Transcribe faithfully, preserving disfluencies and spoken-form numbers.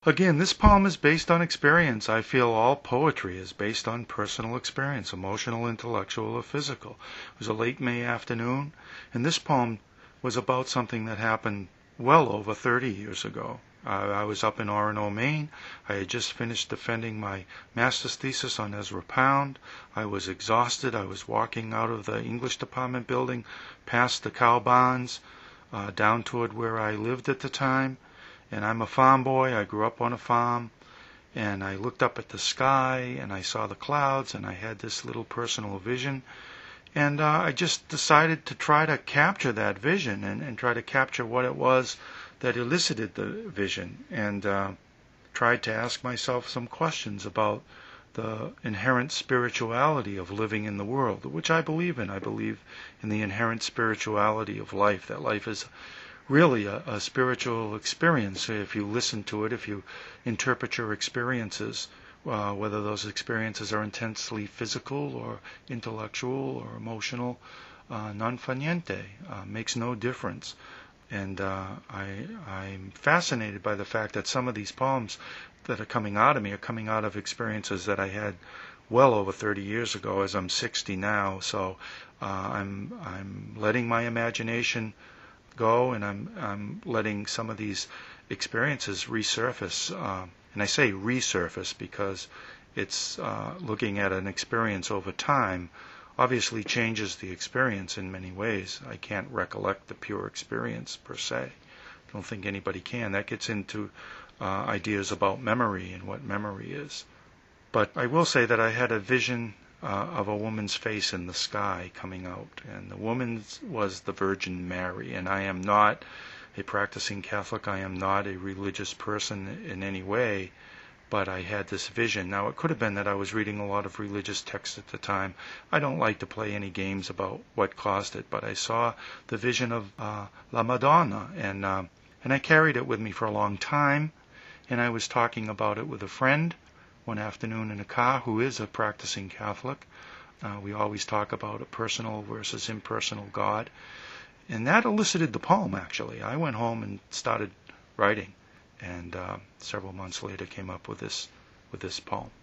Again, this poem is based on experience. I feel all poetry is based on personal experience, emotional, intellectual, or physical. It was a late May afternoon, and this poem was about something that happened well over thirty years ago. Uh, I was up in Orono, Maine. I had just finished defending my master's thesis on Ezra Pound. I was exhausted. I was walking out of the English department building, past the cow barns, uh, down toward where I lived at the time. And I'm a farm boy. I grew up on a farm. And I looked up at the sky, and I saw the clouds, and I had this little personal vision. And uh, I just decided to try to capture that vision and, and try to capture what it was that elicited the vision, and uh, tried to ask myself some questions about the inherent spirituality of living in the world, which I believe in. I believe in the inherent spirituality of life, that life is really a, a spiritual experience. If you listen to it, if you interpret your experiences, uh, whether those experiences are intensely physical or intellectual or emotional, uh, non fa niente, uh, makes no difference. And uh, I, I'm fascinated by the fact that some of these poems that are coming out of me are coming out of experiences that I had well over thirty years ago, as I'm sixty now. So uh, I'm I'm letting my imagination go, and I'm I'm letting some of these experiences resurface. Uh, and I say resurface because it's uh, looking at an experience over time. Obviously changes the experience in many ways. I can't recollect the pure experience per se. I don't think anybody can. That gets into uh, ideas about memory and what memory is. But I will say that I had a vision uh, of a woman's face in the sky coming out, and the woman was the Virgin Mary. And I am not a practicing Catholic. I am not a religious person in any way. But I had this vision. Now, it could have been that I was reading a lot of religious texts at the time. I don't like to play any games about what caused it, but I saw the vision of uh, La Madonna, and uh, and I carried it with me for a long time. And I was talking about it with a friend one afternoon in a car who is a practicing Catholic. Uh, we always talk about a personal versus impersonal God. And that elicited the poem, actually. I went home and started writing. And uh, several months later came up with this with this poem.